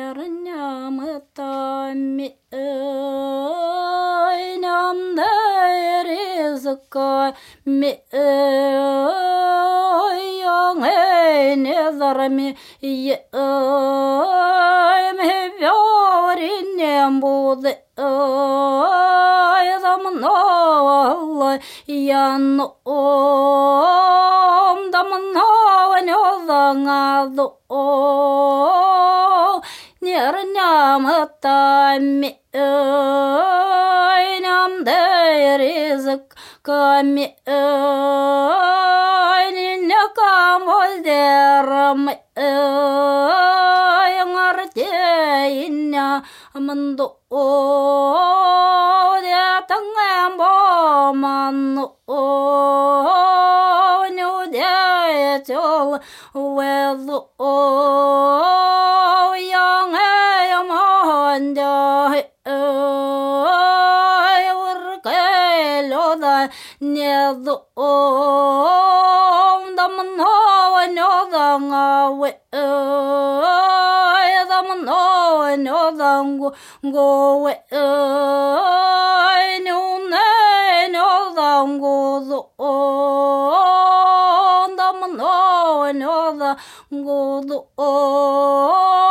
нернямытами нямдэризыками яңэнезарами мевёринем буды замнова яном дамнова нёзаңазу нернямытами нямдэризыками нинякамоздерами яңартейня мынду детаңэмбоманну нюдетел уэзу яңэйамондяй уркэлёда незу дамнова нёзаңавы дамнова нёзаңгу гоуэ нюнэ нёзаңгузу дамнова нёзаңгузу